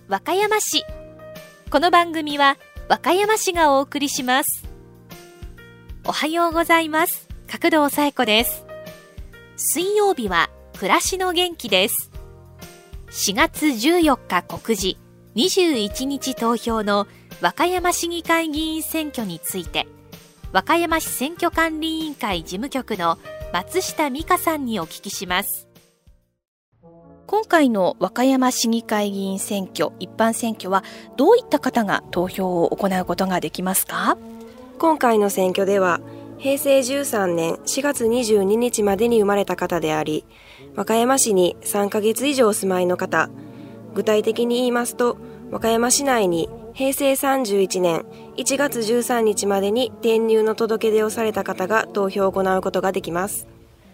和歌山市。この番組は和歌山市がお送りします。おはようございます。角堂紗恵子です。水曜日は暮らしの元気です。4月14日告示、21日投票の和歌山市議会議員選挙について、和歌山市選挙管理委員会事務局の松下美香さんにお聞きします。今回の和歌山市議会議員選挙、一般選挙はどういった方が投票を行うことができますか？ 今回の選挙では、平成13年4月22日までに生まれた方であり、和歌山市に3ヶ月以上お住まいの方、具体的に言いますと、和歌山市内に平成31年1月13日までに転入の届け出をされた方が投票を行うことができます。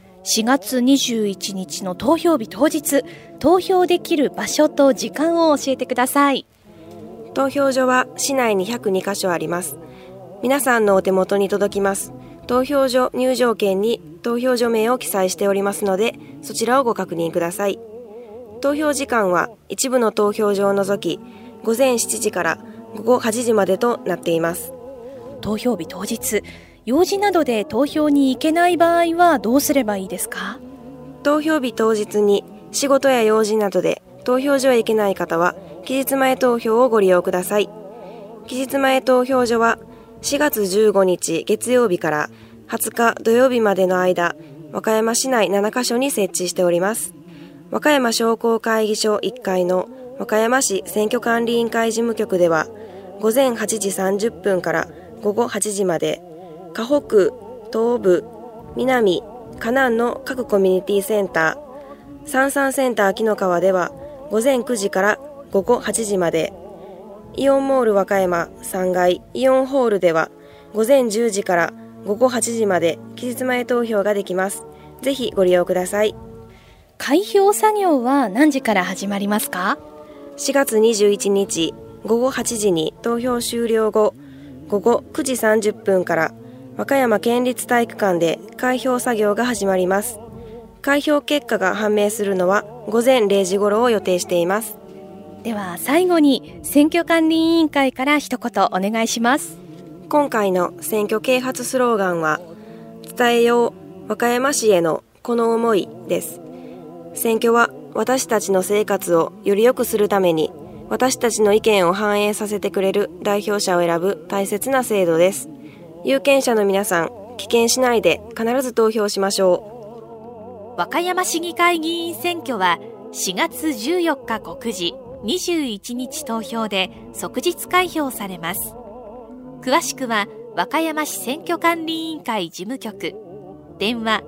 4月21日の投票日当日、投票できる場所と時間を教えてください。 投票所は市内に102カ所あります。皆さんのお手元に届きます。投票所入場券に投票所名を記載しておりますので、そちらをご確認ください。投票時間は一部の投票所を除き、午前7時から午後8時までとなっています。 投票日当日、用事などで投票に行けない場合はどうすればいいですか？ 投票日当日に仕事や用事などで投票所へ行けない方は、期日前投票をご利用ください。期日前投票所は4月15日月曜日から20日土曜日までの間、和歌山市内7カ所に設置しております。和歌山商工会議所1階の和歌山市選挙管理委員会事務局では、午前8時30分から午後8時まで、河北、東部、南、河南の各コミュニティセンター、三々センター紀の川では午前9時から午後8時まで、イオンモール和歌山3階イオンホールでは午前10時から午後8時まで期日前投票ができます。ぜひご利用ください。 開票作業は何時から始まりますか ？4月21日午後8時に投票終了後、午後9時30分から和歌山県立体育館で開票作業が始まります。開票結果が判明するのは午前0時頃を予定しています。 では最後に選挙管理委員会から一言お願いします。 今回の選挙啓発スローガンは、伝えよう和歌山市へのこの思いです。選挙は私たちの生活をより良くするために、私たちの意見を反映させてくれる代表者を選ぶ大切な制度です。有権者の皆さん、棄権しないで必ず投票しましょう。 和歌山市議会議員選挙は4月14日告示、21日投票で即日開票されます。詳しくは和歌山市選挙管理委員会事務局、電話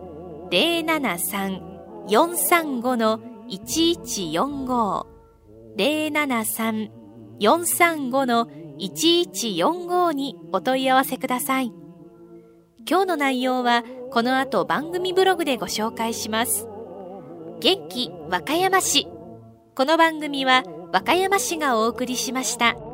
073-435-1145 073-435-1145 にお問い合わせください。今日の内容はこの後番組ブログでご紹介します。元気和歌山市。この番組は和歌山市がお送りしました。